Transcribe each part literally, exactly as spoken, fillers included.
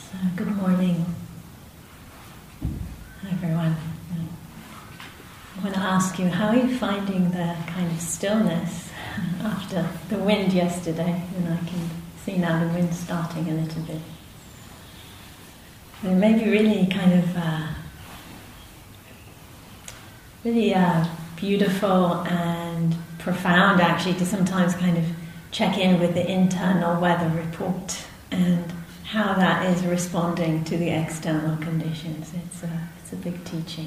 So, good morning, everyone. I want to ask you, how are you finding the kind of stillness after the wind yesterday? And I can see now the wind starting a little bit. And maybe really kind of uh, really uh, beautiful and profound, actually, to sometimes kind of check in with the internal weather report and how that is responding to the external conditions. It's a, it's a big teaching.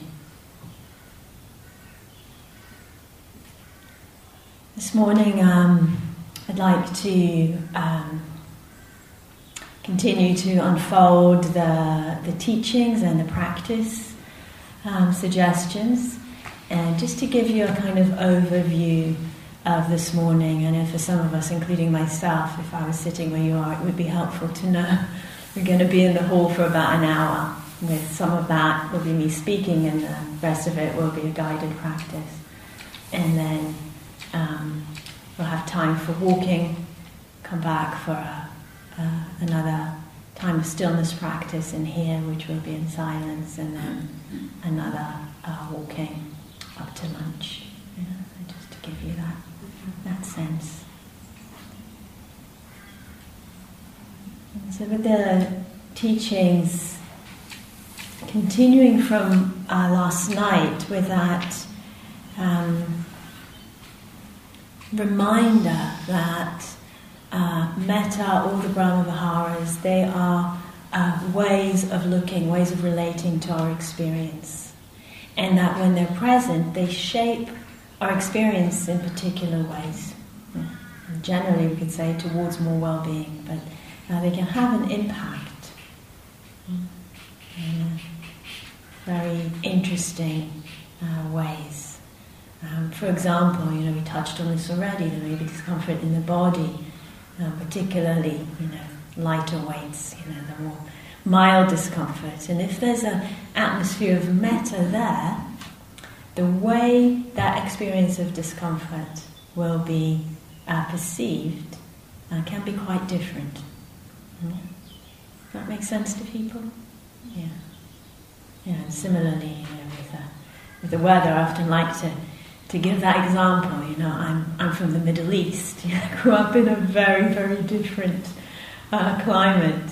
This morning um, I'd like to um, continue to unfold the, the teachings and the practice um, suggestions, and just to give you a kind of overview of this morning. I know for some of us, including myself, if I was sitting where you are, it would be helpful to know we're going to be in the hall for about an hour. With some of that will be me speaking, and the rest of it will be a guided practice. And then um, we'll have time for walking, come back for a, uh, another time of stillness practice in here, which will be in silence, and then another uh, walking up to lunch. Yeah, so just to give you that that sense. And so with the teachings, continuing from uh, last night with that um, reminder that uh, metta, all the Brahma Viharas, they are uh, ways of looking, ways of relating to our experience. And that when they're present, they shape our experience in particular ways. Yeah. And generally, we could say towards more well-being, but uh, they can have an impact in uh, very interesting uh, ways. Um, for example, you know, we touched on this already. There may be discomfort in the body, uh, particularly, you know, lighter weights. You know, the more mild discomfort. And if there's an atmosphere of metta there, the way that experience of discomfort will be uh, perceived uh, can be quite different. Yeah. Does that make sense to people? Yeah. Yeah. And similarly, you know, with, uh, with the weather, I often like to, to give that example. You know, I'm I'm from the Middle East. You know, I grew up in a very very different uh, climate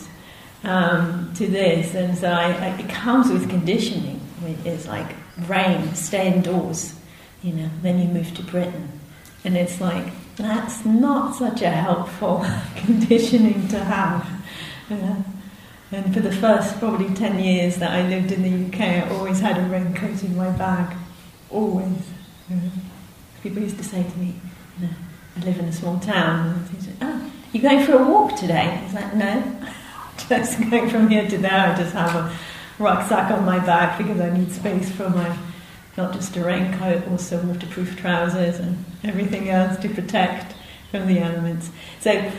um, to this, and so I, I, it comes with conditioning. It's like rain, stay indoors, you know. Then you move to Britain, and it's like, that's not such a helpful conditioning to have. Yeah. And for the first probably ten years that I lived in the U K, I always had a raincoat in my bag, always. Yeah. People used to say to me, you know, I live in a small town, and they say, oh, you going for a walk today? I was like, no, just going from here to there. I just have a rucksack on my back because I need space for my, not just a raincoat, also waterproof trousers and everything else to protect from the elements. So,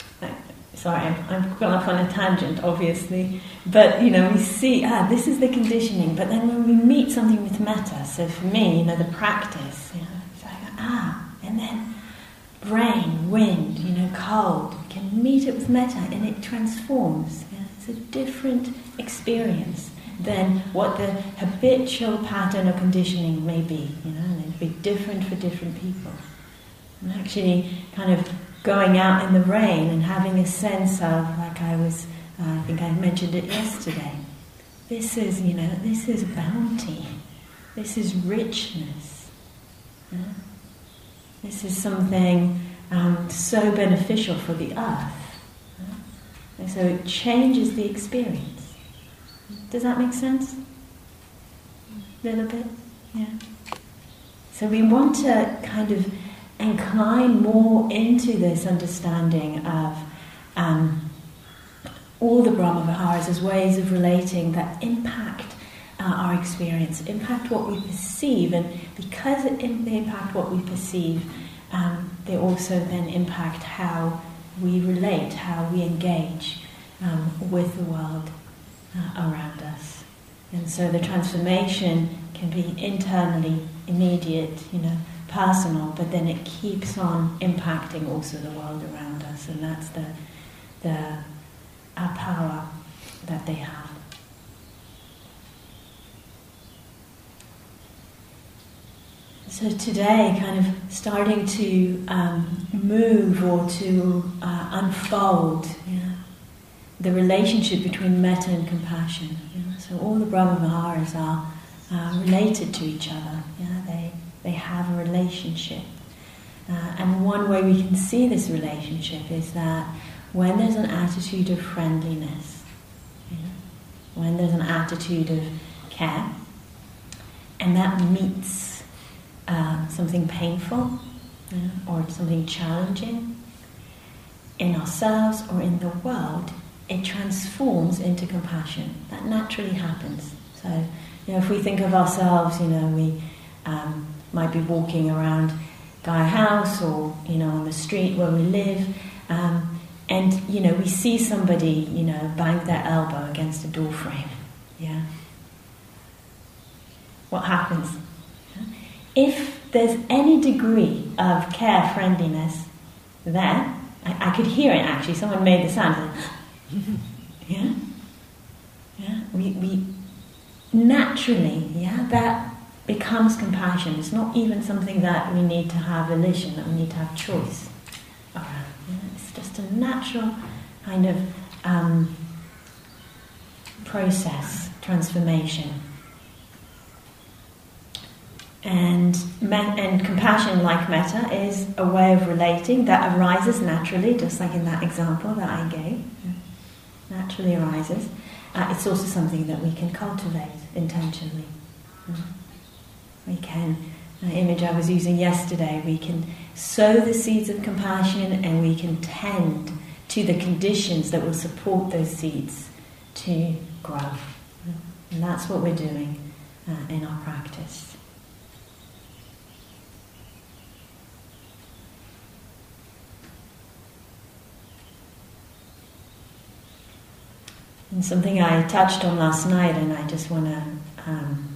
sorry, I'm, I'm gone off on a tangent, obviously, but, you know, we see, ah, this is the conditioning, but then when we meet something with metta, so for me, you know, the practice, you know, it's like, ah, and then rain, wind, you know, cold, we can meet it with metta and it transforms. You know, it's a different experience than what the habitual pattern or conditioning may be, you know, and it'd be different for different people. And actually kind of going out in the rain and having a sense of, like I was, uh, I think I mentioned it yesterday, this is, you know, this is bounty, this is richness, yeah? This is something um, so beneficial for the earth, yeah? And so it changes the experience. Does that make sense? A little bit? Yeah. So we want to kind of incline more into this understanding of um, all the Brahma Viharas as ways of relating that impact uh, our experience, impact what we perceive, and because it, they impact what we perceive, um, they also then impact how we relate, how we engage um, with the world uh, around us. And so the transformation can be internally immediate, you know, personal, but then it keeps on impacting also the world around us, and that's the the our power that so today, kind of starting to um, move or to uh, unfold, you know, the relationship between metta and compassion. You know? So all the Brahma Viharas are uh, related to each other. You know? They they have a relationship, uh, and one way we can see this relationship is that when there's an attitude of friendliness, you know, when there's an attitude of care, and that meets uh, something painful, you know, or something challenging in ourselves or in the world, it transforms into compassion. That naturally happens. So, you know, if we think of ourselves, you know, we um, might be walking around Gaia House or, you know, on the street where we live, um, and, you know, we see somebody, you know, bang their elbow against a door frame. Yeah. What happens? If there's any degree of care, friendliness there, I, I could hear it actually, someone made the sound, yeah? Yeah, we, we naturally, yeah, that becomes compassion. It's not even something that we need to have volition, that we need to have choice around. Yeah? It's just a natural kind of um, process, transformation. And me- and compassion, like metta, is a way of relating that arises naturally, just like in that example that I gave. Naturally arises. Uh, it's also something that we can cultivate intentionally. Mm. We can, the image I was using yesterday, we can sow the seeds of compassion and we can tend to the conditions that will support those seeds to grow. And that's what we're doing uh, in our practice. And something I touched on last night, and I just want to um,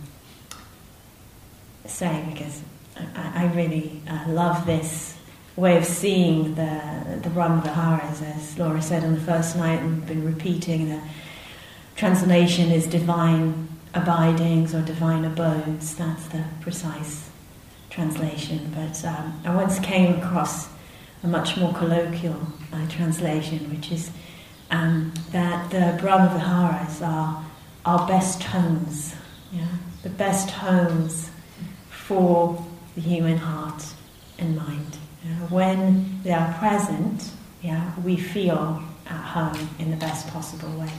say, because I, I really uh, love this way of seeing the the Brahma Viharas, as Laura said on the first night, and we've been repeating. The translation is divine abidings or divine abodes. That's the precise translation. But um, I once came across a much more colloquial uh, translation, which is Um, that the Brahma Viharas are our best homes, yeah? The best homes for the human heart and mind. Yeah? When they are present, yeah, we feel at home in the best possible way.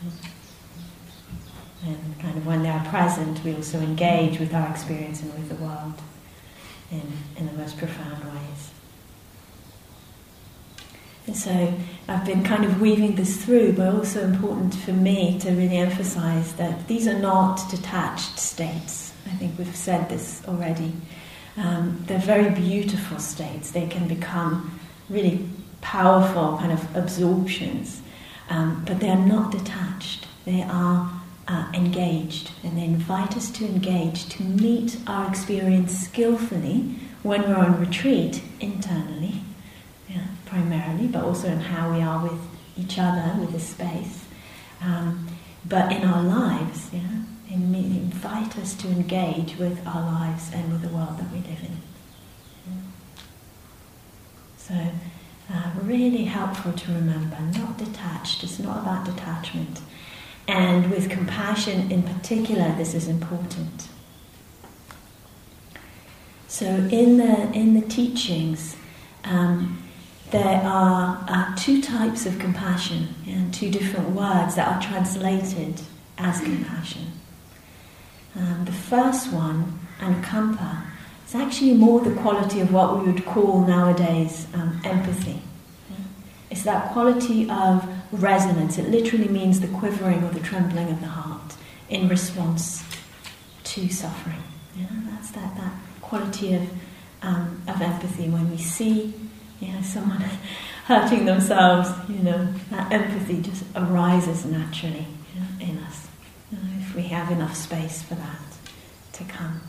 And kind of when they are present, we also engage with our experience and with the world in, in the most profound ways. And so I've been kind of weaving this through, but also important for me to really emphasize that these are not detached states. I think we've said this already. Um, they're very beautiful states. They can become really powerful kind of absorptions, um, but they are not detached. They are uh, engaged, and they invite us to engage, to meet our experience skillfully when we're on retreat internally. Yeah, primarily, but also in how we are with each other, with the space. Um, but in our lives, yeah, in, invite us to engage with our lives and with the world that we live in. Yeah. So, uh, really helpful to remember, not detached, it's not about detachment. And with compassion in particular, this is important. So in the, in the teachings, um, there are uh, two types of compassion, and two different words that are translated as compassion. Um, the first one, anukampa, is actually more the quality of what we would call nowadays um, empathy. Yeah? It's that quality of resonance. It literally means the quivering or the trembling of the heart in response to suffering. Yeah? That's that, that quality of, um, of empathy when we see, you know, someone hurting themselves, you know, that empathy just arises naturally, you know, in us, you know, if we have enough space for that to come.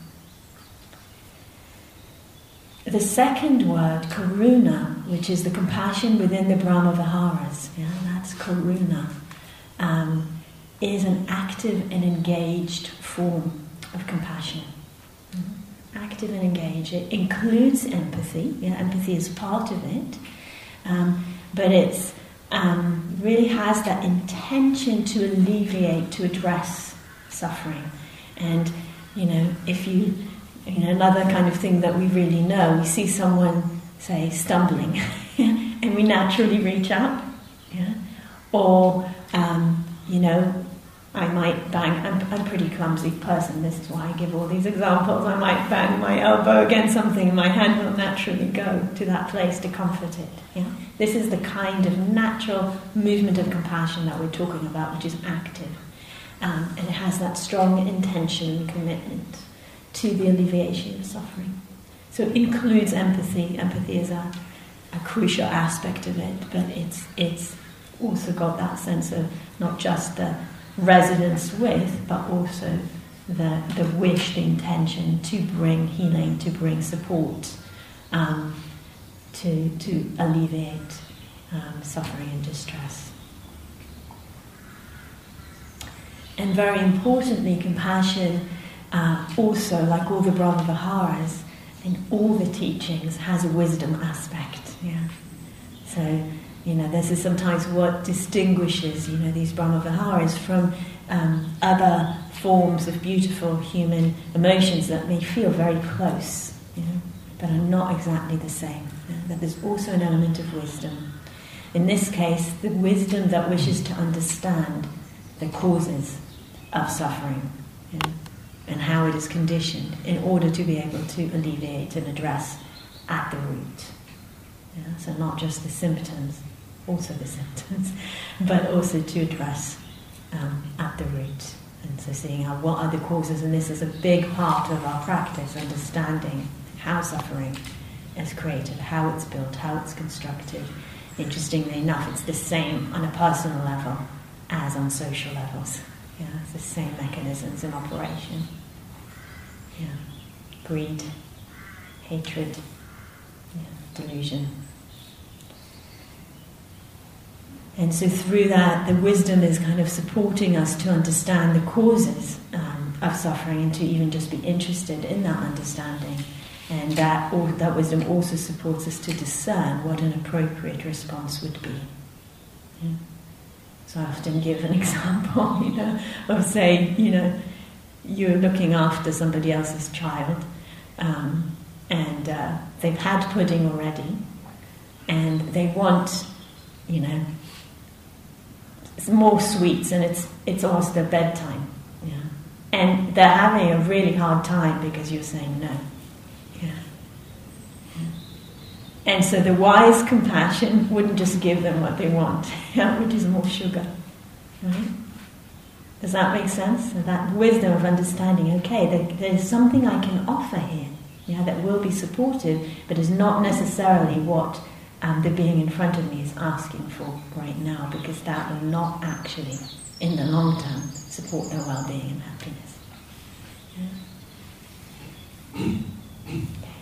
The second word, karuna, which is the compassion within the Brahma Viharas, yeah, that's karuna, um, is an active and engaged form of compassion. Mm-hmm. active and engaged. It includes empathy. Yeah, empathy is part of it, um, but it's um, really has that intention to alleviate, to address suffering. And you know, if you, you know, another kind of thing that we really know, we see someone, say, stumbling, and we naturally reach out, yeah, or um, you know. I might bang, I'm, I'm a pretty clumsy person, this is why I give all these examples. I might bang my elbow against something and my hand will naturally go to that place to comfort it. Yeah? This is the kind of natural movement of compassion that we're talking about, which is active. Um, and it has that strong intention and commitment to the alleviation of suffering. So it includes empathy. Empathy is a, a crucial aspect of it, but it's, it's also got that sense of not just the resonance with, but also the the wish, the intention to bring healing, to bring support, um, to to alleviate um, suffering and distress. And very importantly, compassion uh, also, like all the Brahma Viharas and all the teachings, has a wisdom aspect. Yeah, so. You know, this is sometimes what distinguishes, you know, these Brahma Viharas from um, other forms of beautiful human emotions that may feel very close, you know, but are not exactly the same. You know, that there's also an element of wisdom. In this case, the wisdom that wishes to understand the causes of suffering, you know, and how it is conditioned in order to be able to alleviate and address at the root. Yeah, so not just the symptoms, also the symptoms, but also to address um, at the root. And so seeing out what are the causes, and this is a big part of our practice, understanding how suffering is created, how it's built, how it's constructed. Interestingly enough, it's the same on a personal level as on social levels. Yeah, it's the same mechanisms in operation. Yeah, greed, hatred, yeah, delusion. And so through that, the wisdom is kind of supporting us to understand the causes um, of suffering and to even just be interested in that understanding. And that, or, that wisdom also supports us to discern what an appropriate response would be. Yeah. So I often give an example, you know, of say, you know, you're looking after somebody else's child, um, and uh, they've had pudding already, and they want, you know, more sweets, and it's it's almost their bedtime, yeah, and they're having a really hard time because you're saying no, yeah. yeah. And so the wise compassion wouldn't just give them what they want, yeah, which is more sugar, right? Does that make sense? So that wisdom of understanding, okay, there, there's something I can offer here, yeah, that will be supportive, but is not necessarily what Um, the being in front of me is asking for right now, because that will not actually, in the long term, support their well-being and happiness. Yeah? Okay.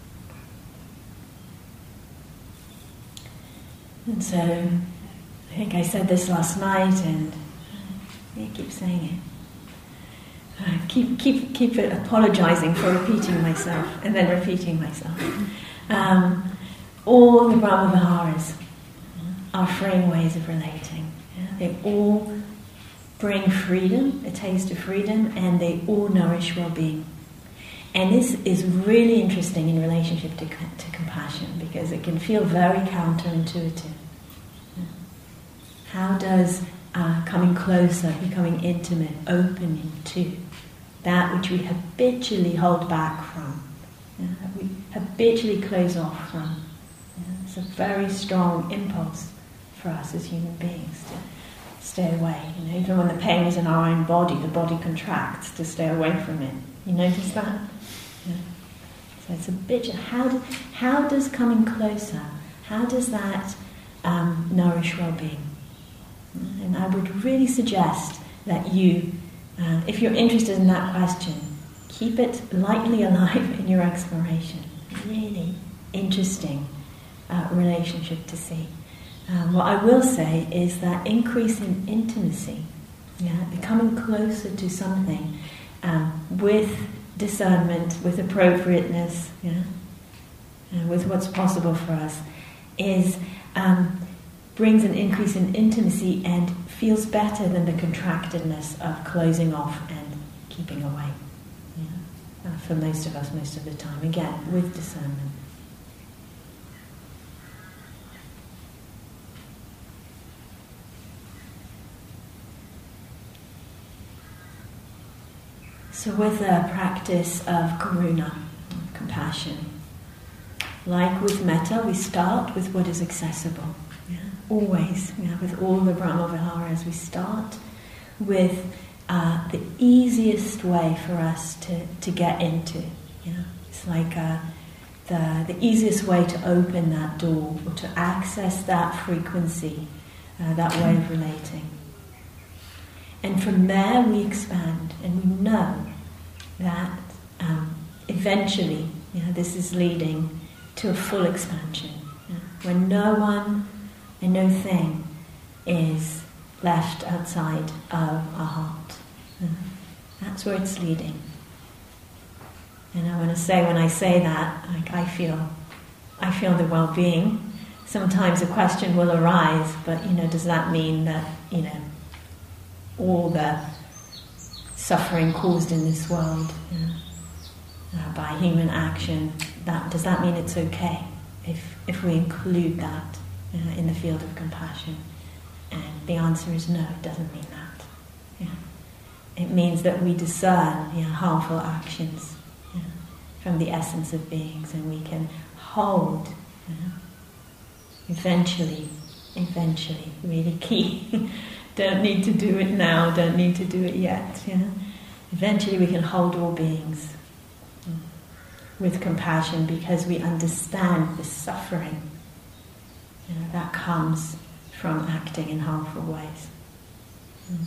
And so, I think I said this last night, and I keep saying it. Uh, keep keep keep it apologizing for repeating myself and then repeating myself. Um, All the Brahma Viharas are freeing ways of relating. Yeah? They all bring freedom, a taste of freedom, and they all nourish well-being. And this is really interesting in relationship to, to compassion, because it can feel very counterintuitive. Yeah? How does uh, coming closer, becoming intimate, opening to that which we habitually hold back from, yeah? we habitually close off from? It's a very strong impulse for us as human beings to stay away. You know, even when the pain is in our own body, the body contracts to stay away from it. You notice that? Yeah. So it's a bit. How do, how does coming closer? How does that um, nourish well-being? And I would really suggest that you, uh, if you're interested in that question, keep it lightly alive in your exploration. Really interesting. Uh, relationship to see. Um, what I will say is that increase in intimacy, yeah, becoming closer to something um, with discernment, with appropriateness, yeah, and with what's possible for us, is um, brings an increase in intimacy and feels better than the contractedness of closing off and keeping away. Yeah? Uh, for most of us, most of the time, again, with discernment. So with a practice of karuna, compassion, like with metta, we start with what is accessible. Yeah? Always, yeah, with all the Brahma Viharas, we start with uh, the easiest way for us to, to get into. Yeah? It's like uh, the, the easiest way to open that door or to access that frequency, uh, that way of relating. And from there we expand, and we know that um, eventually, you know, this is leading to a full expansion, you know, when no one and no thing is left outside of our heart. You know, that's where it's leading. And I want to say, when I say that, like I feel, I feel the well-being. Sometimes a question will arise, but you know, does that mean that you know all the suffering caused in this world, you know, uh, by human action, that does that mean it's okay if if we include that uh, in the field of compassion? And the answer is no, it doesn't mean that. Yeah. It means that we discern, you know, harmful actions, you know, from the essence of beings, and we can hold, you know, eventually, eventually, really key. Don't need to do it now, don't need to do it yet. Yeah? Eventually we can hold all beings mm, with compassion, because we understand the suffering, you know, that comes from acting in harmful ways. Mm.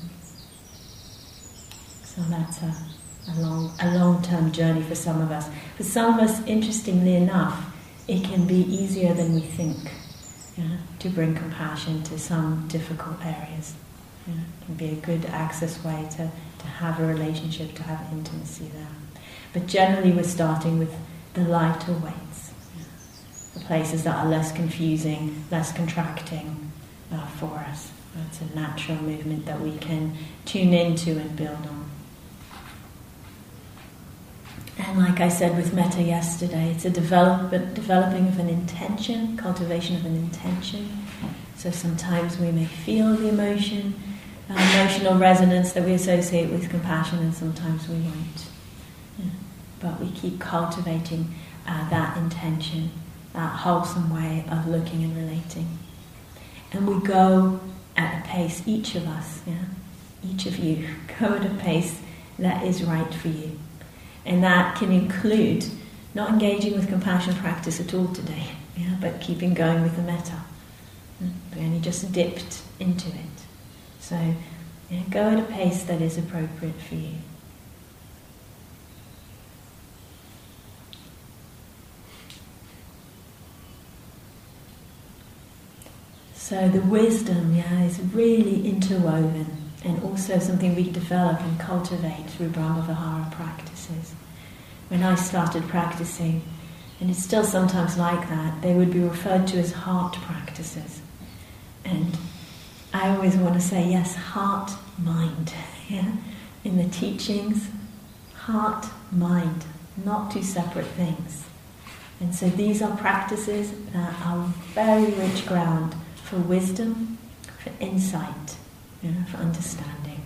So that's a, a long, a long-term journey for some of us. For some of us, interestingly enough, it can be easier than we think, yeah, to bring compassion to some difficult areas. Yeah, it can be a good access way to, to have a relationship, to have intimacy there. But generally we're starting with the lighter weights, yeah, the places that are less confusing, less contracting uh, for us. That's a natural movement that we can tune into and build on. And like I said with metta yesterday, it's a develop, developing of an intention, cultivation of an intention. So sometimes we may feel the emotion, Uh, emotional resonance that we associate with compassion, and sometimes we won't. Yeah. But we keep cultivating uh, that intention, that wholesome way of looking and relating. And we go at a pace, each of us, yeah, each of you, go at a pace that is right for you. And that can include not engaging with compassion practice at all today, yeah, but keeping going with the metta. Yeah. We only just dipped into it. So, yeah, go at a pace that is appropriate for you. So the wisdom, yeah, is really interwoven, and also something we develop and cultivate through Brahma Vihara practices. When I started practicing, and it's still sometimes like that, they would be referred to as heart practices. And I always want to say, yes, heart, mind, yeah? In the teachings, heart, mind, not two separate things. And so these are practices that are very rich ground for wisdom, for insight, you know, for understanding.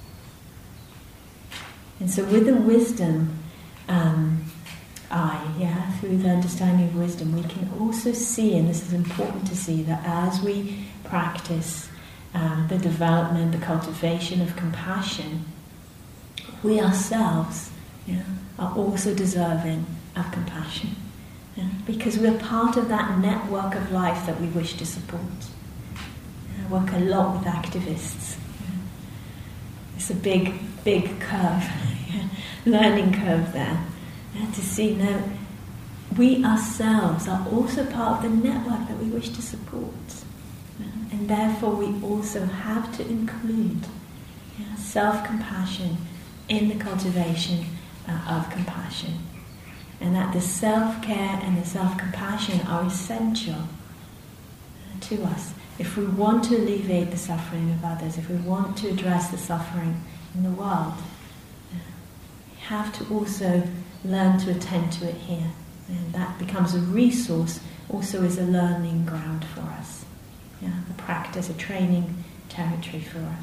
And so with the wisdom um, eye, yeah, through the understanding of wisdom, we can also see, and this is important to see, that as we practice Um, the development, the cultivation of compassion, we ourselves, yeah, are also deserving of compassion, yeah, because we're part of that network of life that we wish to support. I work a lot with activists. Yeah. It's a big, big curve, yeah, learning curve there, yeah, to see now we ourselves are also part of the network that we wish to support. And therefore we also have to include, yeah, self-compassion in the cultivation uh, of compassion. And that the self-care and the self-compassion are essential uh, to us. If we want to alleviate the suffering of others, if we want to address the suffering in the world, uh, we have to also learn to attend to it here. And that becomes a resource, also as a learning ground for us. Yeah, a practice, a training territory for us.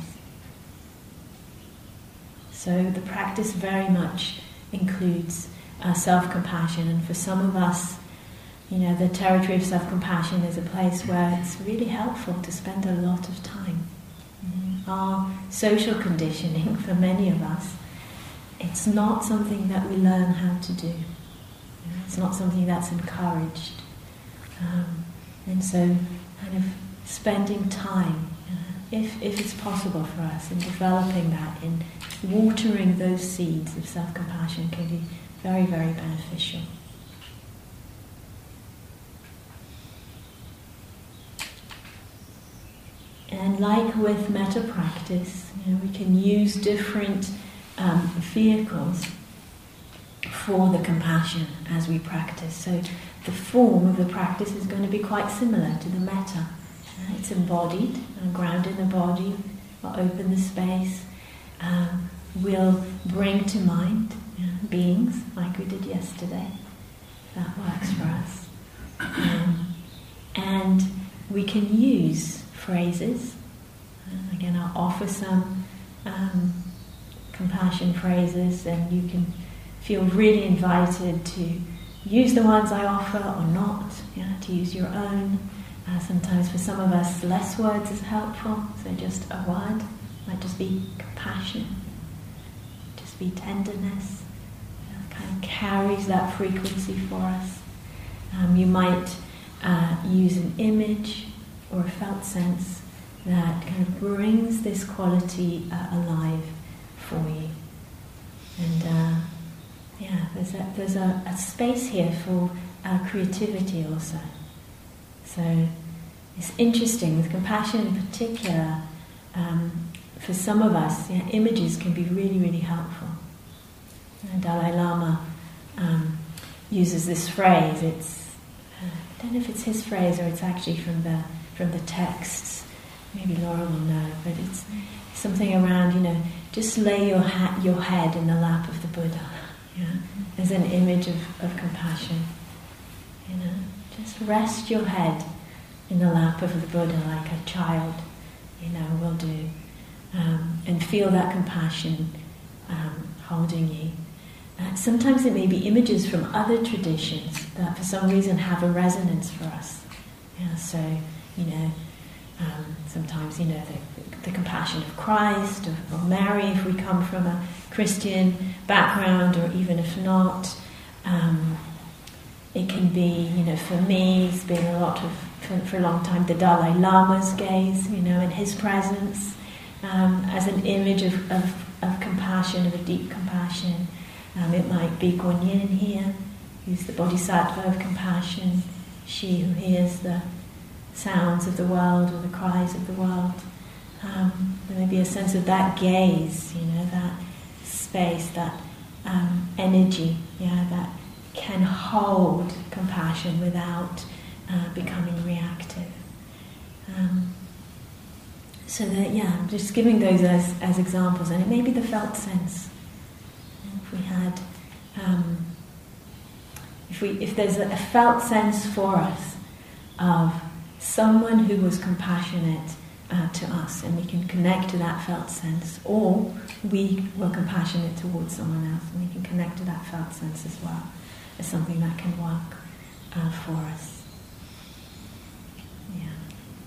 So the practice very much includes uh, self-compassion, and for some of us, you know, the territory of self-compassion is a place where it's really helpful to spend a lot of time. Mm-hmm. Our social conditioning, for many of us, it's not something that we learn how to do. You know, it's not something that's encouraged. Um, and so kind of spending time, uh, if, if it's possible for us, in developing that, in watering those seeds of self-compassion can be very, very beneficial. And like with metta practice, you know, we can use different um, vehicles for the compassion as we practice. So the form of the practice is going to be quite similar to the metta. Uh, it's embodied, and ground in the body, we'll open the space. Um, we'll bring to mind you know, beings, like we did yesterday. That works for us. Um, and we can use phrases. Uh, again, I'll offer some um, compassion phrases, and you can feel really invited to use the ones I offer or not, you know, to use your own. Uh, sometimes for some of us, less words is helpful, so just a word might just be compassion, just be tenderness. You know, it kind of carries that frequency for us. Um, you might uh, use an image or a felt sense that kind of brings this quality uh, alive for you. And uh, yeah, there's a, there's a, a space here for uh, creativity also. So it's interesting, with compassion in particular, um, for some of us, yeah, images can be really, really helpful. And Dalai Lama um, uses this phrase. It's uh, I don't know if it's his phrase or it's actually from the from the texts. Maybe Laura will know, but it's something around, you know, just lay your ha- your head in the lap of the Buddha. Yeah, as an image of, of compassion. You know, just rest your head in the lap of the Buddha like a child, you know, will do, um, and feel that compassion um, holding you. Uh, sometimes it may be images from other traditions that for some reason have a resonance for us. Yeah, so, you know, um, sometimes, you know, the, the compassion of Christ or, or Mary if we come from a Christian background, or even if not. Um, it can be, you know, for me, it's been a lot of, for, for a long time, the Dalai Lama's gaze, you know, and his presence um, as an image of, of, of compassion, of a deep compassion. Um, it might be Kuan Yin here, who's the bodhisattva of compassion, she who hears the sounds of the world or the cries of the world. Um, there may be a sense of that gaze, you know, that space, that um, energy, yeah, that can hold compassion without uh, becoming reactive. Um, so that, yeah, I'm just giving those as, as examples, and it may be the felt sense. If we had, um, if we, if there's a, a felt sense for us of someone who was compassionate uh, to us, and we can connect to that felt sense, or we were compassionate towards someone else, and we can connect to that felt sense as well as something that can work uh, for us. Yeah.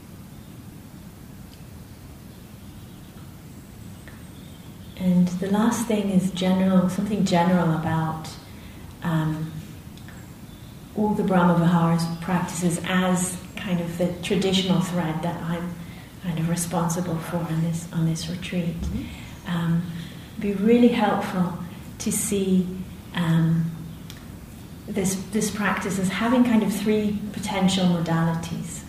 And the last thing is general, something general about um, all the Brahma-Viharas practices as kind of the traditional thread that I'm kind of responsible for on this on this retreat. Mm-hmm. Um, it'd be really helpful to see um, this this practice as having kind of three potential modalities.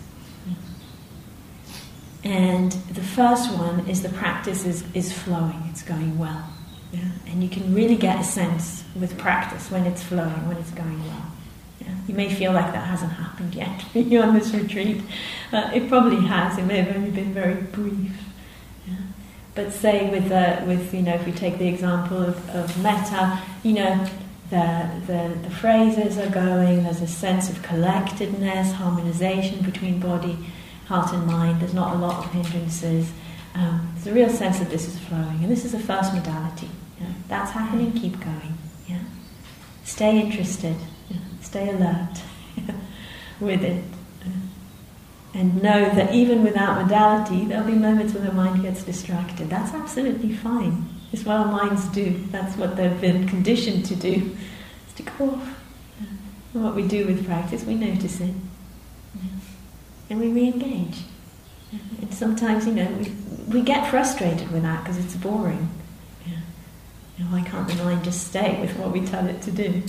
And the first one is the practice is, is flowing, it's going well. Yeah? And you can really get a sense with practice when it's flowing, when it's going well. Yeah? You may feel like that hasn't happened yet for you on this retreat. Uh, it probably has. It may have only been very brief. Yeah? But say with, uh, with you know, if we take the example of, of metta, you know, the, the, the phrases are going, there's a sense of collectedness, harmonization between body, heart and mind, there's not a lot of hindrances. Um, there's a real sense that this is flowing, and this is the first modality. Yeah? That's happening, keep going. Yeah? Stay interested, yeah? Stay alert with it. And know that even without modality, there'll be moments when the mind gets distracted. That's absolutely fine. It's what our minds do. That's what they've been conditioned to do, is to go off. And what we do with practice, we notice it. And we re-engage. And sometimes, you know, we, we get frustrated with that because it's boring. Yeah. You know, why can't the mind just stay with what we tell it to do?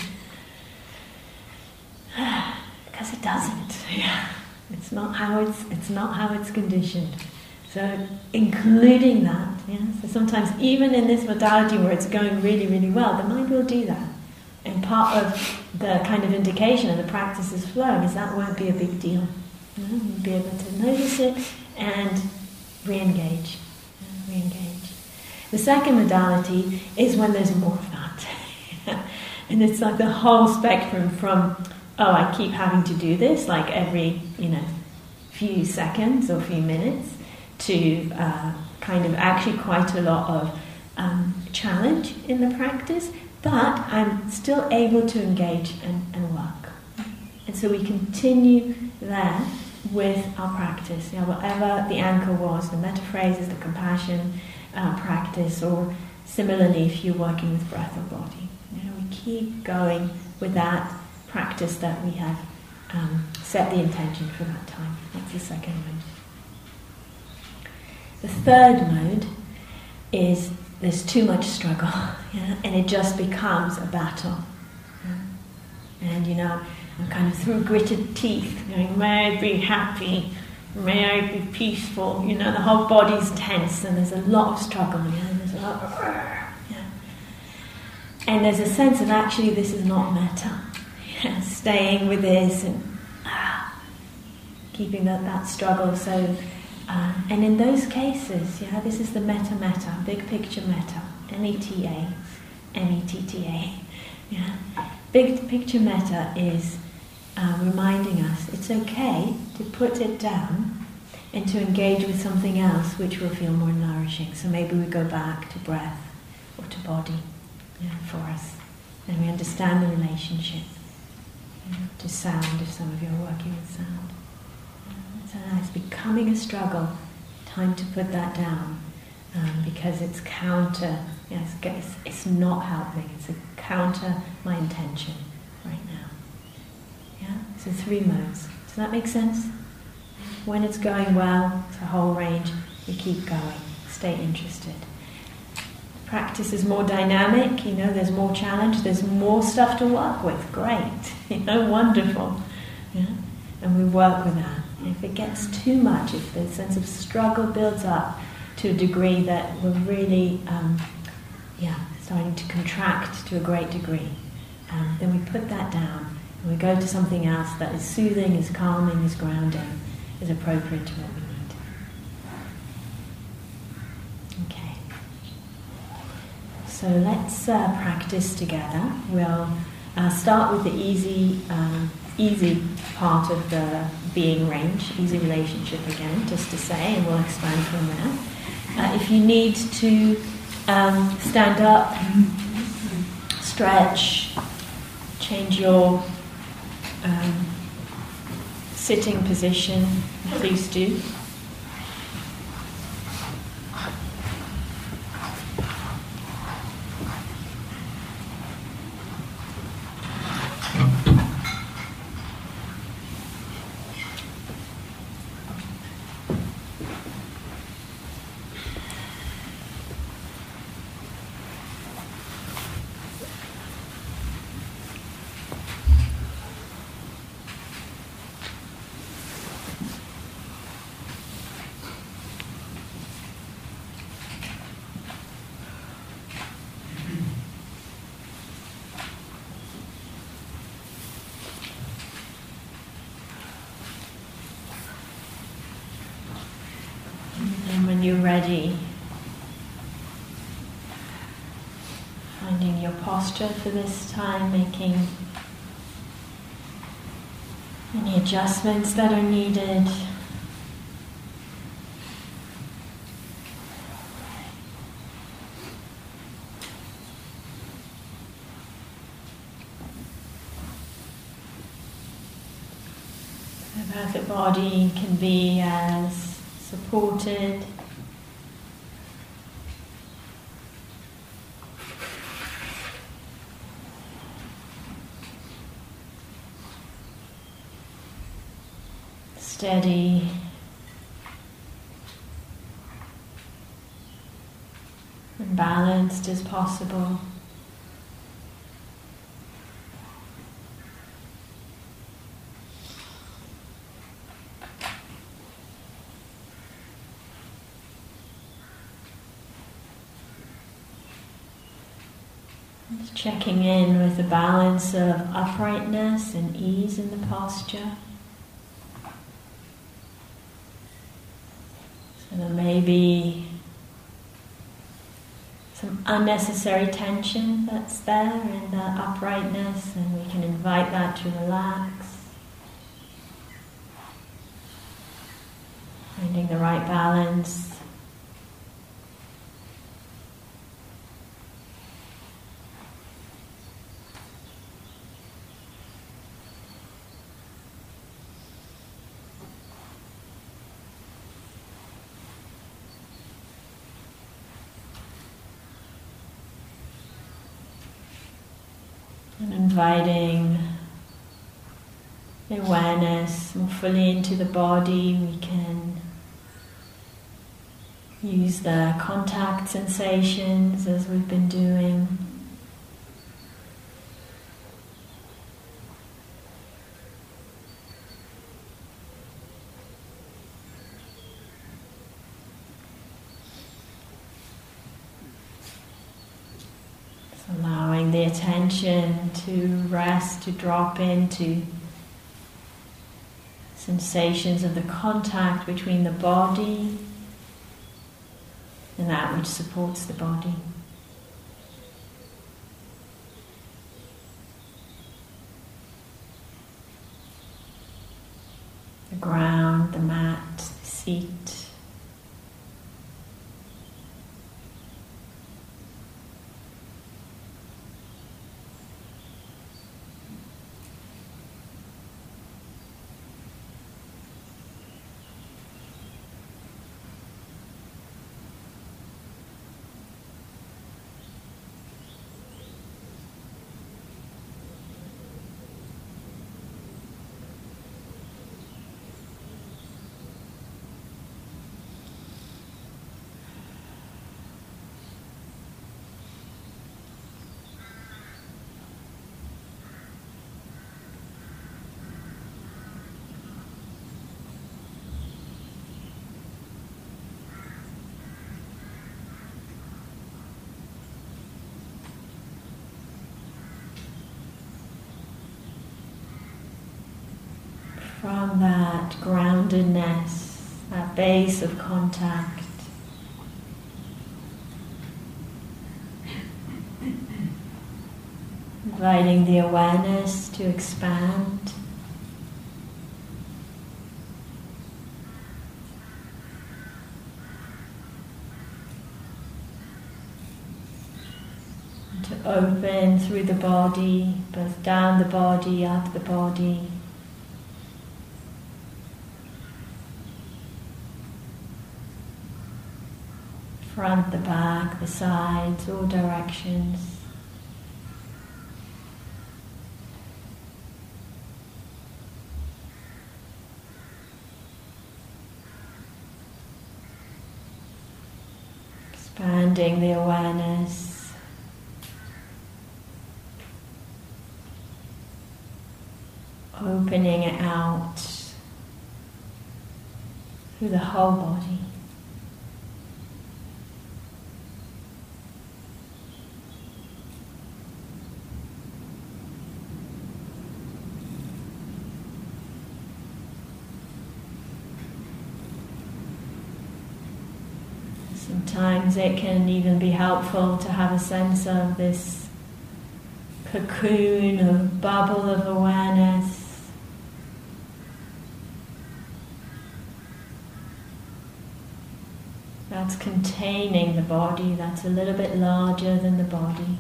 Because it doesn't. Yeah. It's not how it's it's not how it's conditioned. So including that, yeah. So sometimes even in this modality where it's going really, really well, the mind will do that. And part of the kind of indication of the practice is flowing is that won't be a big deal. You know, you'll be able to notice it and re-engage. Yeah, re-engage. The second modality is when there's more of that. And it's like the whole spectrum from, oh, I keep having to do this, like every, you know, few seconds or few minutes, to uh, kind of actually quite a lot of um, challenge in the practice, but I'm still able to engage and, and work. And so we continue there with our practice, you know, whatever the anchor was, the metta phrases, the compassion uh, practice, or similarly if you're working with breath or body. You know, we keep going with that practice that we have um, set the intention for that time. That's the second mode. The third mode is there's too much struggle, yeah? And it just becomes a battle. Yeah? And you know, I'm kind of through gritted teeth, going, may I be happy, may I be peaceful, you know, the whole body's tense and there's a lot of struggle, yeah? And there's a lot of, yeah? And there's a sense of actually this is not metta. Yeah, staying with this and ah, keeping that, that struggle. So, uh, and in those cases, yeah, this is the metta metta, big picture metta, M E T A, M E T T A. Yeah, big picture metta is uh, reminding us it's okay to put it down and to engage with something else which will feel more nourishing. So maybe we go back to breath or to body, yeah, for us, and we understand the relationship. To sound, if some of you are working with sound. So now it's becoming a struggle. Time to put that down um, because it's counter. Yes, it's, it's not helping. It's a counter my intention right now. Yeah. So three modes. Does that make sense? When it's going well, it's a whole range. You keep going. Stay interested. Practice is more dynamic, you know, there's more challenge, there's more stuff to work with. Great, you know, wonderful. Yeah? And we work with that. And if it gets too much, if the sense of struggle builds up to a degree that we're really, um, yeah, starting to contract to a great degree, um, then we put that down and we go to something else that is soothing, is calming, is grounding, is appropriate to what we need. So let's uh, practice together. We'll uh, start with the easy, um, easy part of the being range, easy relationship again, just to say, and we'll expand from there. Uh, if you need to um, stand up, stretch, change your um, sitting position, please do. ready, finding your posture for this time, making any adjustments that are needed. The perfect body can be as supported, steady, and balanced as possible. Just checking in with the balance of uprightness and ease in the posture. So there may be some unnecessary tension that's there in that uprightness, and we can invite that to relax. Finding the right balance. And inviting awareness more fully into the body, we can use the contact sensations as we've been doing. Allowing the attention to rest, to drop into sensations of the contact between the body and that which supports the body. The ground, the mat, the seat. From that groundedness, that base of contact, inviting the awareness to expand. And to open through the body, both down the body, up the body. Front, the back, the sides, all directions. Expanding the awareness. Opening it out through the whole body. Sometimes it can even be helpful to have a sense of this cocoon or bubble of awareness that's containing the body, that's a little bit larger than the body.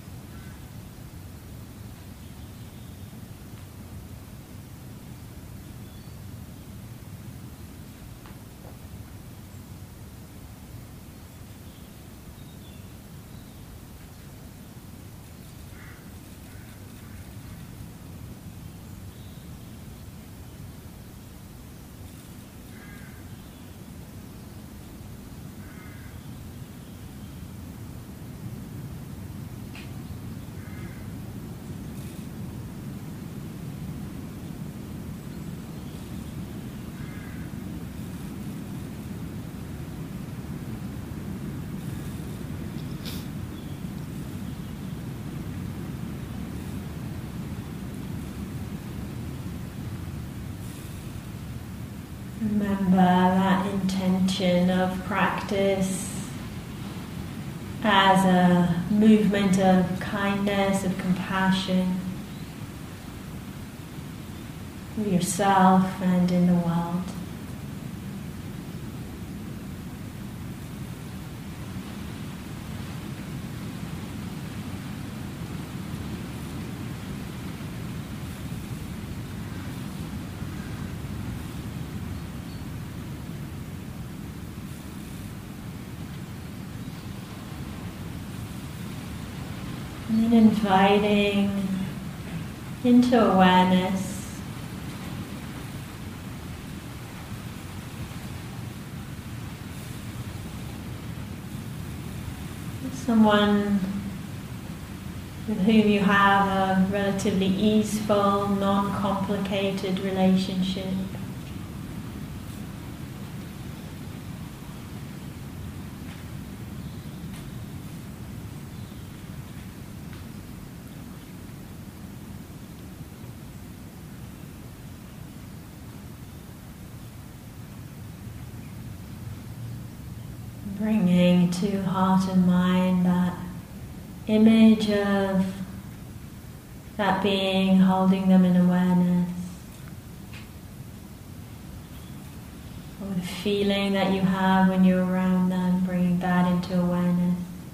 Remember that intention of practice as a movement of kindness, of compassion for yourself and in the world. And then inviting into awareness someone with whom you have a relatively easeful, non-complicated relationship. Bringing to heart and mind that image of that being, holding them in awareness, or the feeling that you have when you're around them, bringing that into awareness.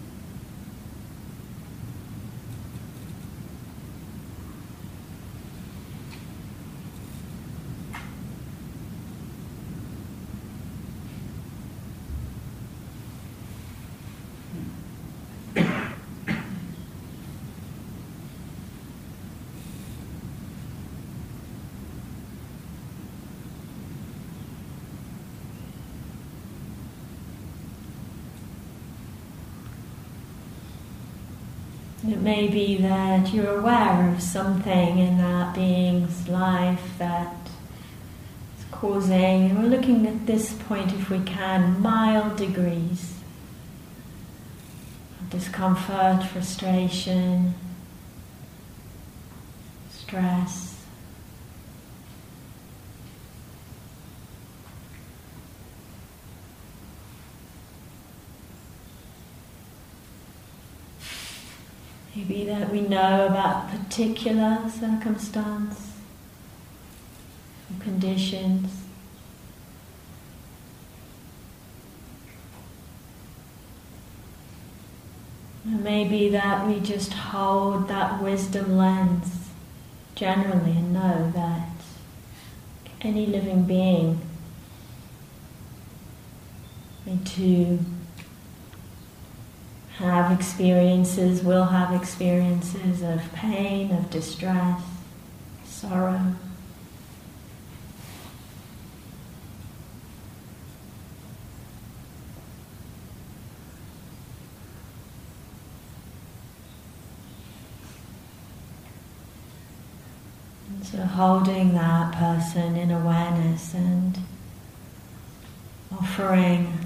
It may be that you're aware of something in that being's life that is causing, and we're looking at this point, if we can, mild degrees of discomfort, frustration, stress. Maybe that we know about a particular circumstance or conditions. And maybe that we just hold that wisdom lens generally and know that any living being may too have experiences, will have experiences of pain, of distress, sorrow. And so holding that person in awareness and offering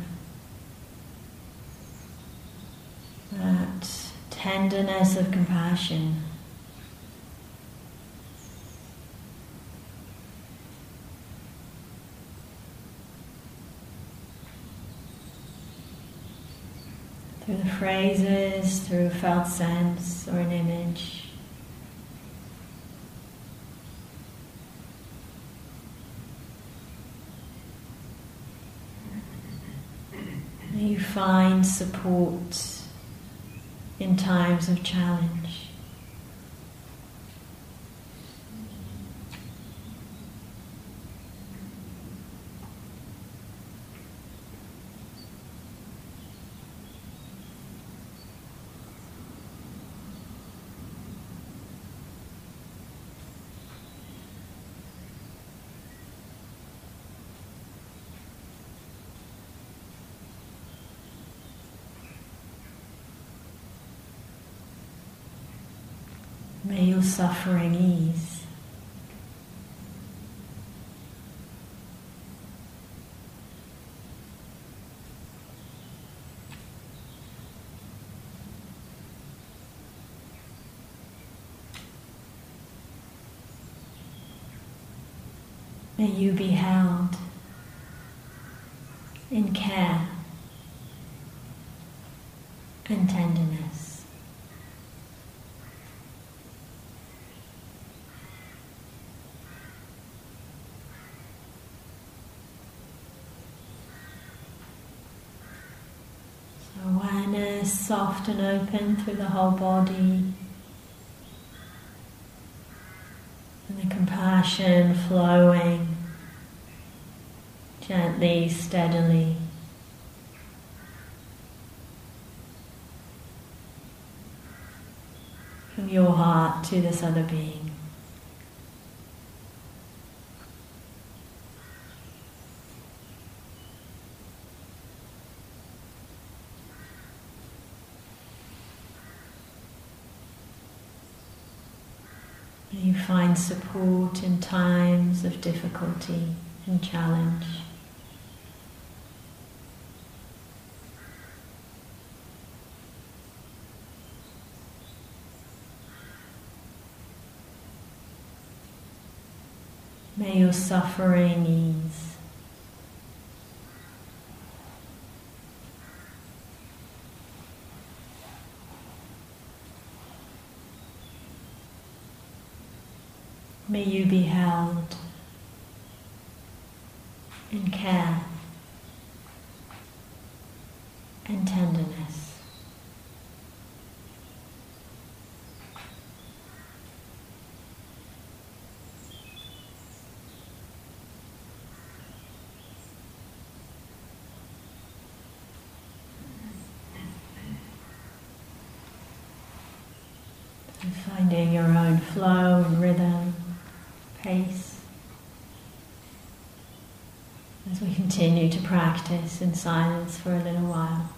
that tenderness of compassion. through the phrases, through a felt sense or an image. May you find support in times of challenge. May your suffering ease. May you be held in care and tenderness. Awareness soft and open through the whole body, and the compassion flowing gently, steadily. From your heart to this other being. May you find support in times of difficulty and challenge. May your suffering ease. May you be held in care and tenderness. And finding your own flow and rhythm. Pace as we continue to practice in silence for a little while.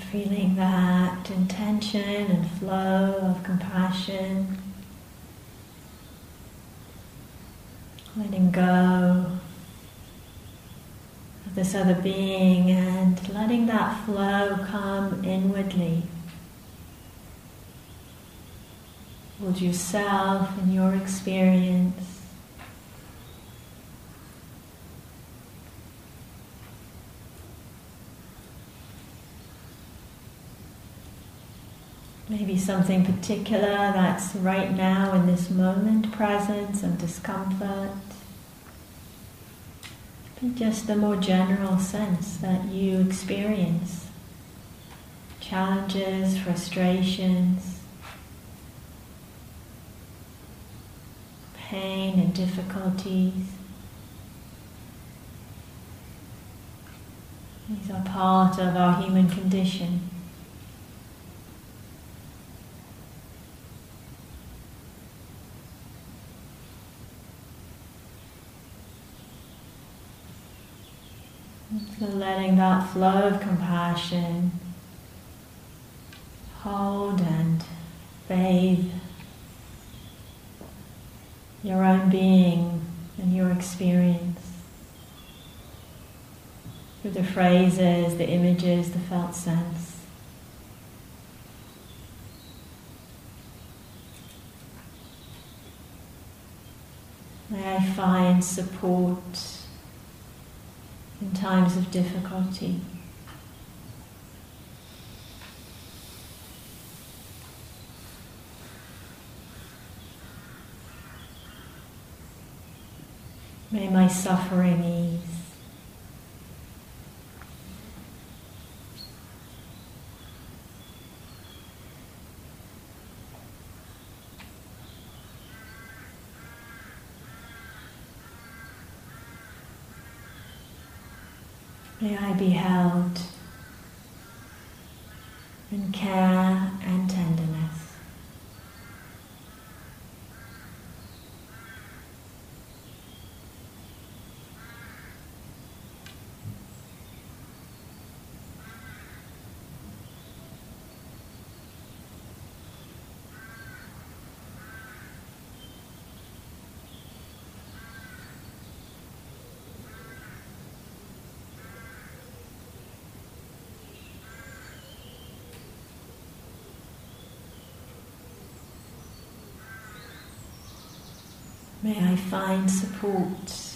feeling that intention and flow of compassion, letting go of this other being and letting that flow come inwardly towards yourself and your experience. Maybe something particular that's right now in this moment present, some discomfort. But just the more general sense that you experience. Challenges, frustrations, pain and difficulties. These are part of our human condition. So letting that flow of compassion hold and bathe your own being and your experience through the phrases, the images, the felt sense. May I find support in times of difficulty. May my suffering ease. May I be held in care and tenderness. May I find support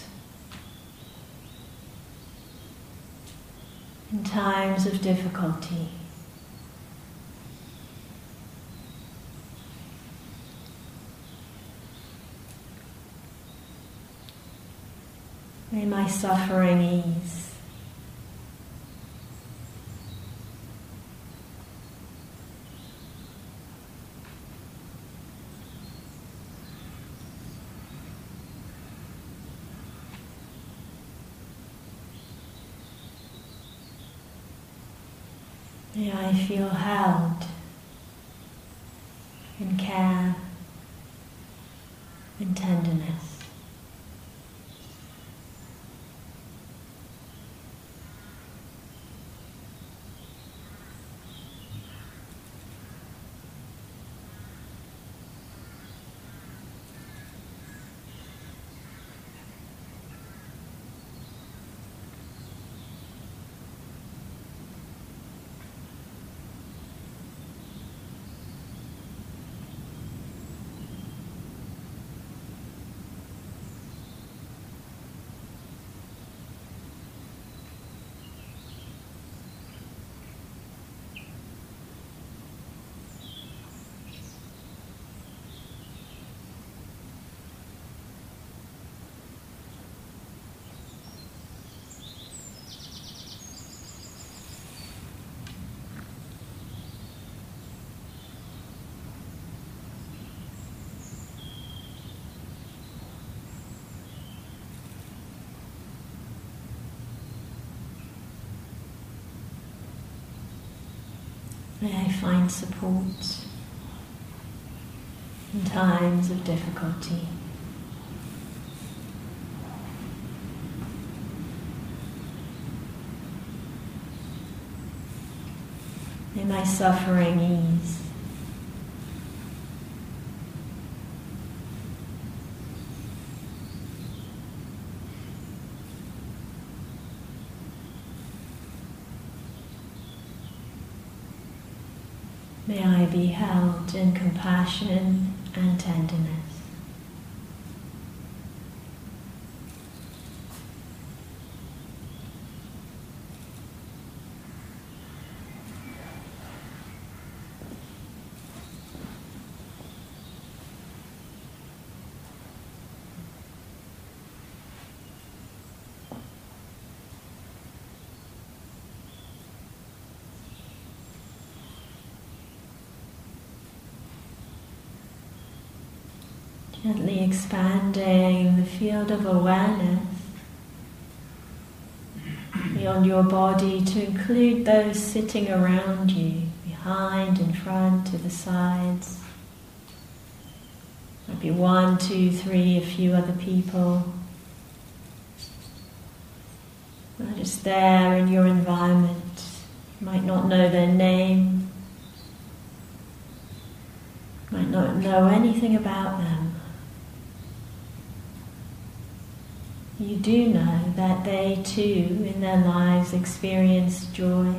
in times of difficulty. May my suffering ease. May I feel held in care and tenderness. May I find support in times of difficulty. May my suffering ease. May I be held in compassion and tenderness. Gently expanding the field of awareness beyond your body to include those sitting around you, behind, in front, to the sides. Might be one, two, three, a few other people. They're just there in your environment. You might not know their name. Might not know anything about them. You do know that they too, in their lives, experience joy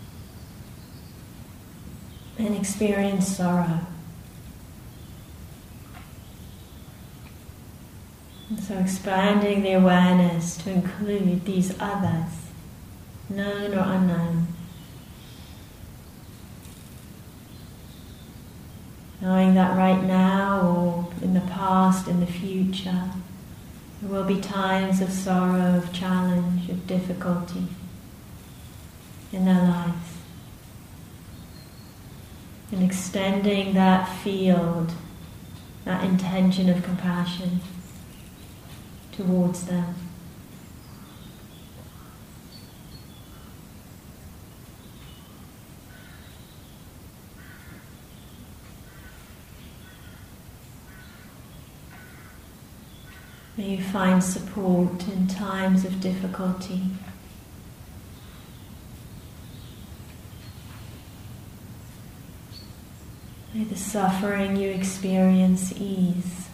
and experience sorrow. And so expanding the awareness to include these others, known or unknown. Knowing that right now or in the past, in the future, there will be times of sorrow, of challenge, of difficulty in their lives. And extending that field, that intention of compassion towards them. May you find support in times of difficulty. May the suffering you experience ease.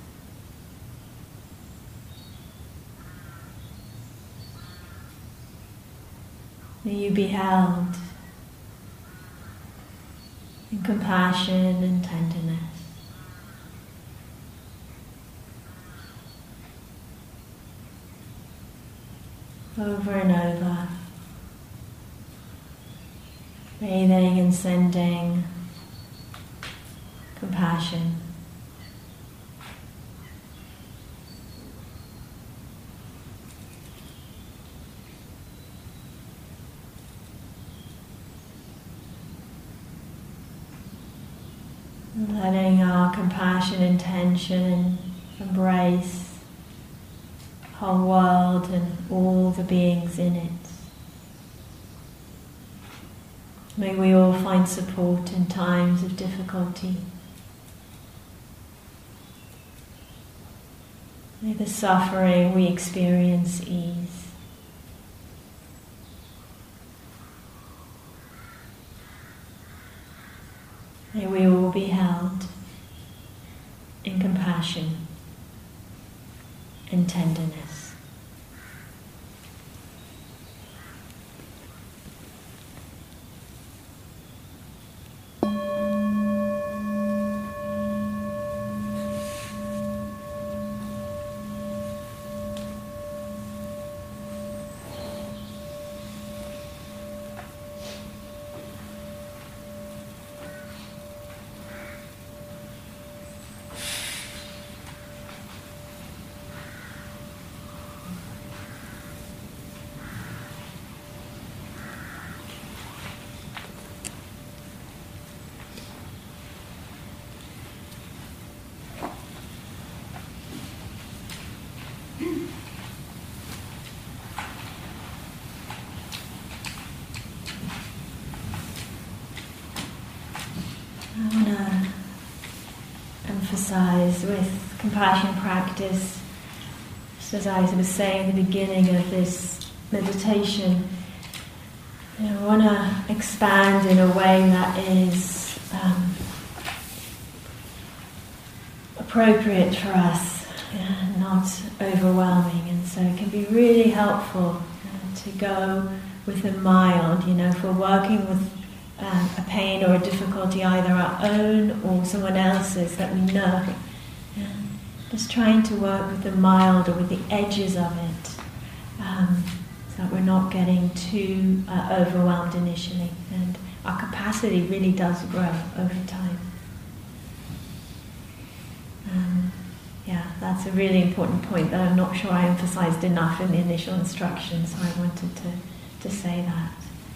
May you be held in compassion and tenderness. Over and over, breathing and sending compassion. Letting our compassion intention embrace the whole world and all the beings in it. May we all find support in times of difficulty. May the suffering we experience ease. May we all be held in compassion and tenderness. I want to emphasize with compassion practice, just as I was saying at the beginning of this meditation, You know, I want to expand in a way that is um, appropriate for us, yeah, not overwhelming, and so it can be really helpful uh, to go with a mild, you know, if we're working with um, a pain or a difficulty, either our own or someone else's that we know, yeah, just trying to work with the mild or with the edges of it, um, so that we're not getting too uh, overwhelmed initially, and our capacity really does grow over time. Um, yeah, that's a really important point that I'm not sure I emphasized enough in the initial instructions, so I wanted to, to say that.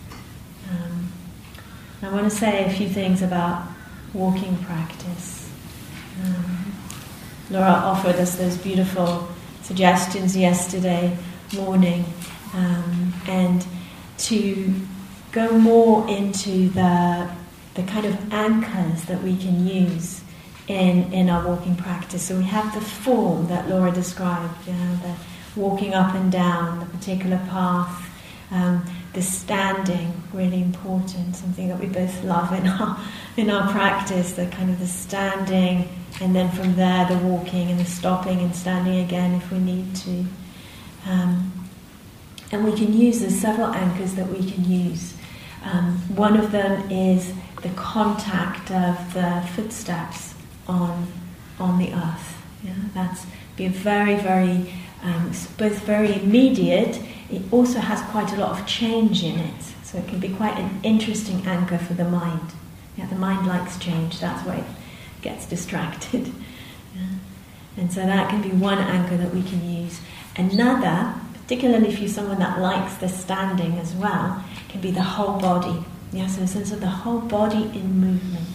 Um, I want to say a few things about walking practice. Um, Laura offered us those beautiful suggestions yesterday morning, um, and to go more into the the kind of anchors that we can use in in our walking practice. So we have the form that Laura described, you know, the walking up and down, the particular path, um, the standing, really important, something that we both love in our in our practice, the kind of the standing, and then from there the walking and the stopping and standing again if we need to. Um, and we can use, there's several anchors that we can use. Um, one of them is the contact of the footsteps on on the earth. Yeah, that's be a very, very um, both very immediate. It also has quite a lot of change in it, so it can be quite an interesting anchor for the mind. Yeah, the mind likes change. That's why it gets distracted. Yeah. And so that can be one anchor that we can use. Another, particularly if you're someone that likes the standing as well, can be the whole body. Yeah, so a sense of the whole body in movement.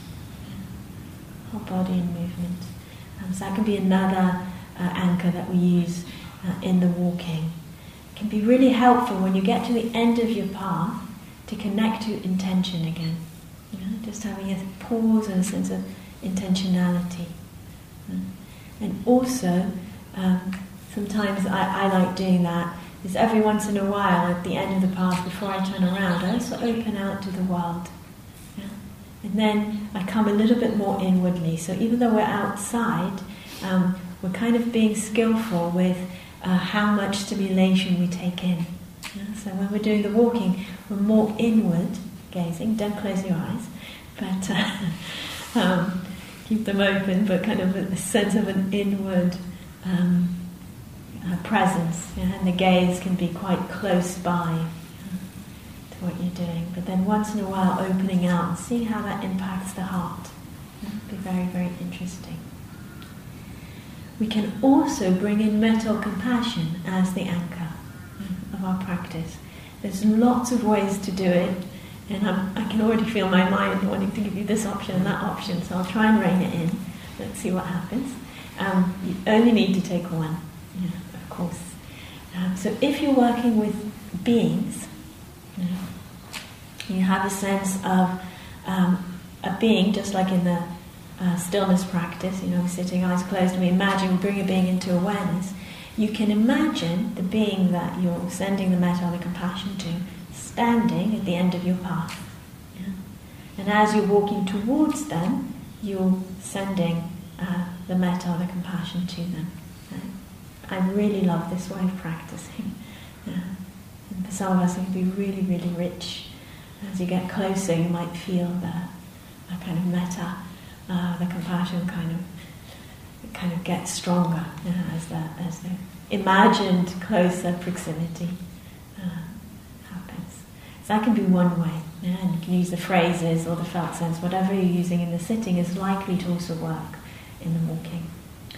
Yeah. Whole body in movement. Um, so that can be another uh, anchor that we use uh, in the walking. It can be really helpful when you get to the end of your path to connect to intention again. You know, just having a pause and a sense of intentionality. Yeah. And also, um, sometimes I, I like doing that, is every once in a while at the end of the path before I turn around, I also open out to the world. Yeah? And then I come a little bit more inwardly. So even though we're outside, um, we're kind of being skillful with uh, how much stimulation we take in. Yeah? So when we're doing the walking, we're more inward gazing. Don't close your eyes, but uh, um, keep them open, but kind of a sense of an inward um, Uh, presence, yeah, and the gaze can be quite close by uh, to what you're doing. But then once in a while opening out and seeing how that impacts the heart. That would be very, very interesting. We can also bring in metta or compassion as the anchor uh, of our practice. There's lots of ways to do it, and I'm, I can already feel my mind wanting to give you this option and that option, so I'll try and rein it in. Let's see what happens. Um, you only need to take one. Yeah. Course. Um, so if you're working with beings, you know, you have a sense of um, a being, just like in the uh, stillness practice, you know, sitting, eyes closed, and we imagine, we bring a being into awareness. You can imagine the being that you're sending the metta or the compassion to standing at the end of your path. Yeah? And as you're walking towards them, you're sending uh, the metta or the compassion to them. Right? I really love this way of practicing. Yeah. And for some of us it can be really, really rich. As you get closer you might feel the, the kind of metta, uh, the compassion kind of it kind of gets stronger, yeah, as the as the imagined closer proximity uh, happens. So that can be one way. Yeah, and you can use the phrases or the felt sense, whatever you're using in the sitting is likely to also work in the walking.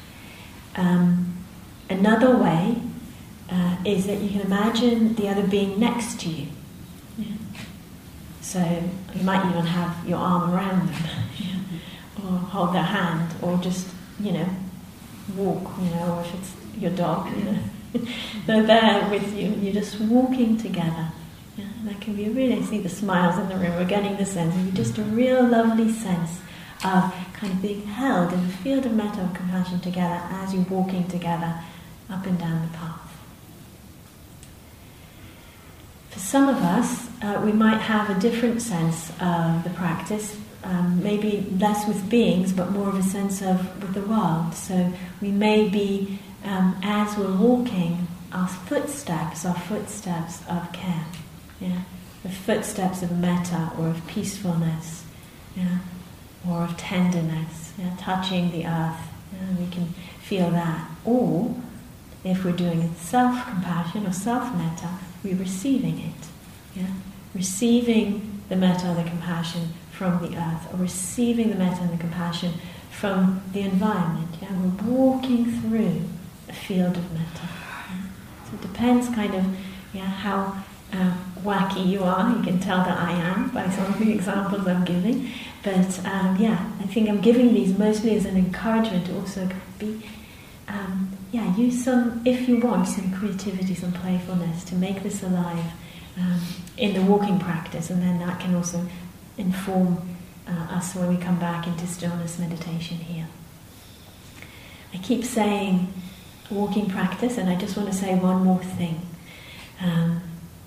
Um, Another way uh, is that you can imagine the other being next to you. Yeah. So you might even have your arm around them, yeah. Or hold their hand, or just, you know, walk, you know, or if it's your dog, you know. They're there with you, and you're just walking together. Yeah. And that can be really, see the smiles in the room, we're getting the sense, and just a real lovely sense of kind of being held in the field of metta and compassion together as you're walking together up and down the path. For some of us, uh, we might have a different sense of the practice, um, maybe less with beings, but more of a sense of with the world. So we may be, um, as we're walking, our footsteps are footsteps of care, yeah, the footsteps of metta or of peacefulness, yeah, or of tenderness, yeah, touching the earth. Yeah, we can feel that. Or if we're doing self-compassion or self-metta, we're receiving it, yeah, receiving the metta or the compassion from the earth, or receiving the metta and the compassion from the environment. Yeah, we're walking through a field of metta. So it depends kind of yeah, how uh, wacky you are. You can tell that I am by some of the examples I'm giving. But um, yeah, I think I'm giving these mostly as an encouragement to also be, um, yeah, use some, if you want, some creativity, some playfulness to make this alive um, in the walking practice. And then that can also inform uh, us when we come back into stillness meditation here. I keep saying walking practice, and I just want to say one more thing. Um,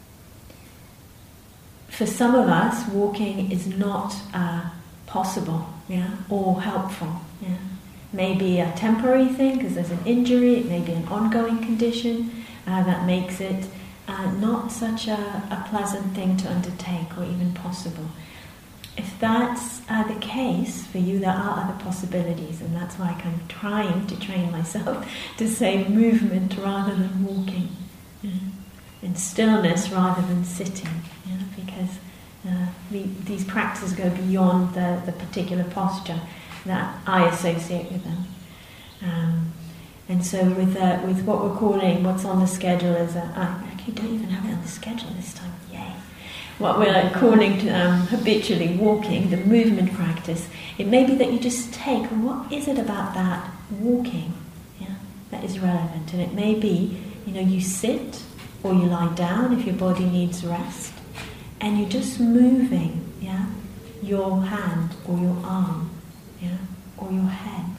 for some of us, walking is not uh, possible, yeah, or helpful. Yeah, maybe a temporary thing because there's an injury. It may be an ongoing condition uh, that makes it uh, not such a, a pleasant thing to undertake, or even possible. If that's uh, the case for you, there are other possibilities, and that's why I'm kind of trying to train myself to say movement rather than walking, yeah, and stillness rather than sitting, yeah, because uh, the, these practices go beyond the, the particular posture that I associate with them. Um, and so with uh, with what we're calling, what's on the schedule is, a, I actually don't even have it on the schedule this time, yay. What we're calling to, um, habitually walking, the movement practice, it may be that you just take, what is it about that walking, yeah, that is relevant? And it may be, you know, you sit or you lie down if your body needs rest, and you're just moving, yeah, your hand or your arm, yeah, or your head,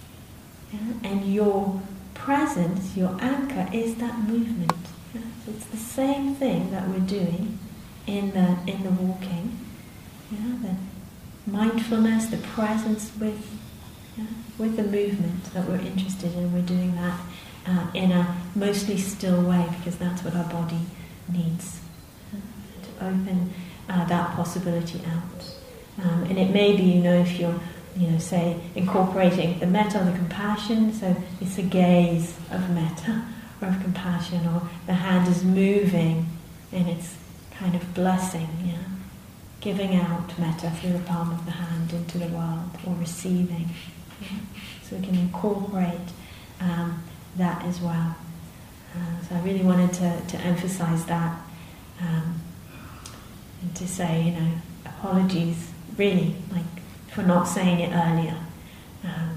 yeah, and your presence, your anchor is that movement. Yeah? So it's the same thing that we're doing in the in the walking, yeah, the mindfulness, the presence with yeah, with the movement that we're interested in. We're doing that uh, in a mostly still way because that's what our body needs, uh, to open uh, that possibility out. Um, and it may be, you know, if you're, you know, say incorporating the metta or the compassion, so it's a gaze of metta or of compassion, or the hand is moving and it's kind of blessing, yeah, giving out metta through the palm of the hand into the world, or receiving. Yeah? So we can incorporate um, that as well. Uh, so I really wanted to, to emphasize that um, and to say, you know, apologies, really, like for not saying it earlier. Um,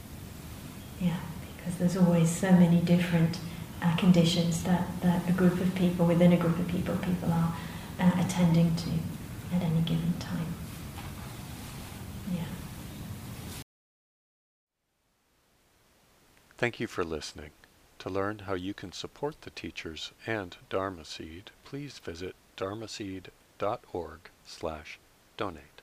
yeah, because there's always so many different Uh, conditions that, that a group of people, within a group of people, people are uh, attending to at any given time. Yeah. Thank you for listening. To learn how you can support the teachers and Dharma Seed, please visit dharmaseed dot org slash donate.